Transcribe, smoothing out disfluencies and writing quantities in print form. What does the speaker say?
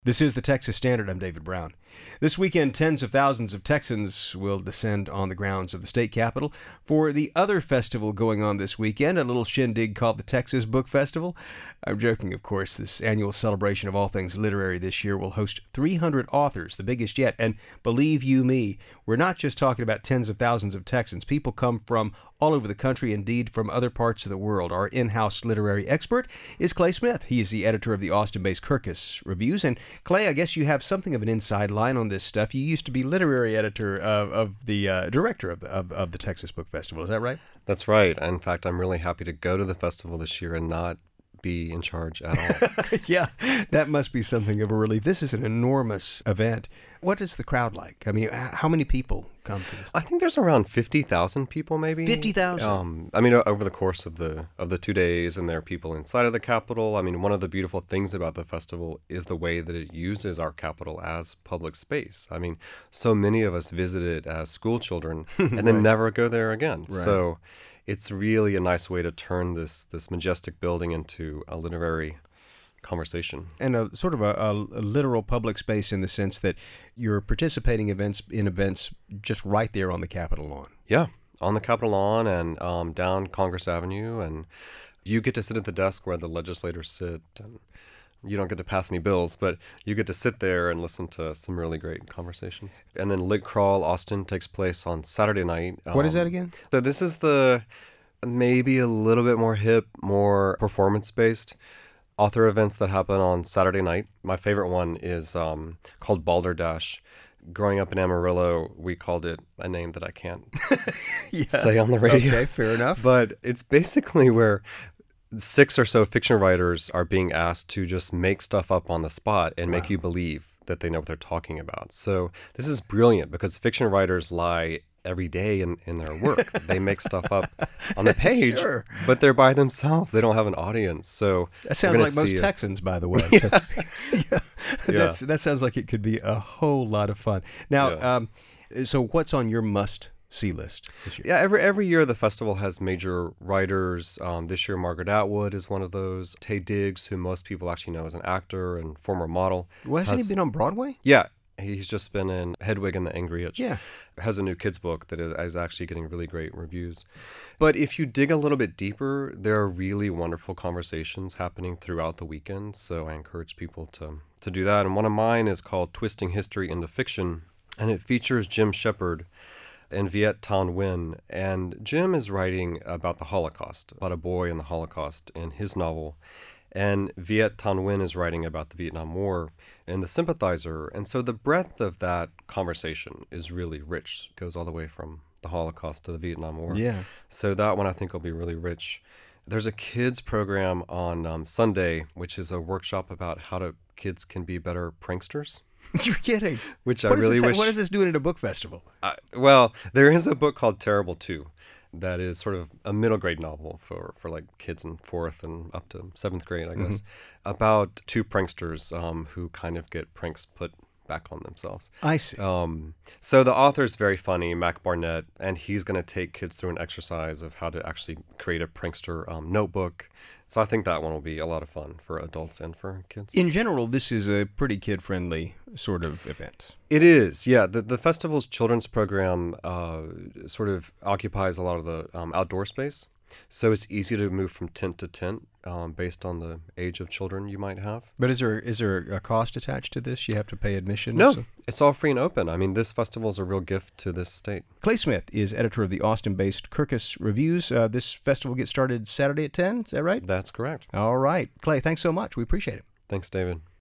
This is the Texas Standard. I'm David Brown. This weekend, tens of thousands of Texans will descend on the grounds of the state capitol for the other festival going on this weekend, a little shindig called the Texas Book Festival. I'm joking, of course. This annual celebration of all things literary this year will host 300 authors, the biggest yet. And believe you me, we're not just talking about tens of thousands of Texans. People come from all over the country, indeed from other parts of the world. Our in-house literary expert is Clay Smith. He is the editor of the Austin-based Kirkus Reviews. And Clay, I guess you have something of an inside line on this stuff. You used to be literary editor of the director of the Texas Book Festival. Is that right? That's right. In fact, I'm really happy to go to the festival this year and not be in charge at all. Yeah, that must be something of a relief. This is an enormous event. What is the crowd like? I mean, how many people come to this? I think there's around 50,000 people, maybe. 50,000? I mean, over the course of the 2 days, and there are people inside of the Capitol. I mean, one of the beautiful things about the festival is the way that it uses our Capitol as public space. I mean, so many of us visit it as school children and then never go there again. Right. So it's really a nice way to turn this majestic building into a literary conversation. And a sort of a literal public space in the sense that you're participating in events just right there on the Capitol lawn. Yeah, on the Capitol lawn and down Congress Avenue. And you get to sit at the desk where the legislators sit. And you don't get to pass any bills, but you get to sit there and listen to some really great conversations. And then Lit Crawl Austin takes place on Saturday night. What is that again? So this is the maybe a little bit more hip, more performance-based author events that happen on Saturday night. My favorite one is called Balderdash. Growing up in Amarillo, we called it a name that I can't say on the radio. Okay, fair enough. But it's basically where 6 or so fiction writers are being asked to just make stuff up on the spot and make you believe that they know what they're talking about. So this is brilliant because fiction writers lie every day in their work. They make stuff up on the page, Sure. but they're by themselves. They don't have an audience. So That sounds like most Texans, by the way. Yeah. That sounds like it could be a whole lot of fun. Now, so what's on your must-see list this year? Yeah, every year the festival has major writers. This year, Margaret Atwood is one of those. Taye Diggs, who most people actually know as an actor and former model. Well, hasn't he been on Broadway? Yeah, he's just been in Hedwig and the Angry Inch. Yeah. Has a new kids book that is actually getting really great reviews. But if you dig a little bit deeper, there are really wonderful conversations happening throughout the weekend. So I encourage people to do that. And one of mine is called Twisting History into Fiction. And it features Jim Shepard and Viet Thanh Nguyen. And Jim is writing about the Holocaust, about a boy in the Holocaust in his novel. And Viet Thanh Nguyen is writing about the Vietnam War and The Sympathizer. And so the breadth of that conversation is really rich. It goes all the way from the Holocaust to the Vietnam War. Yeah. So that one I think will be really rich. There's a kids program on Sunday, which is a workshop about how kids can be better pranksters. You're kidding. Which What I really wish. What is this doing at a book festival? Well, there is a book called Terrible 2. That is sort of a middle grade novel for like kids in 4th and up to 7th grade, I guess, about 2 pranksters who kind of get pranks put back on themselves. I see. So the author's very funny, Mac Barnett, and he's going to take kids through an exercise of how to actually create a prankster notebook. So I think that one will be a lot of fun for adults and for kids. In general, this is a pretty kid-friendly sort of event. It is, yeah. The festival's children's program sort of occupies a lot of the outdoor space. So it's easy to move from tent to tent based on the age of children you might have. But is there a cost attached to this? You have to pay admission? No, it's all free and open. I mean, this festival is a real gift to this state. Clay Smith is editor of the Austin-based Kirkus Reviews. This festival gets started Saturday at 10. Is that right? That's correct. All right. Clay, thanks so much. We appreciate it. Thanks, David.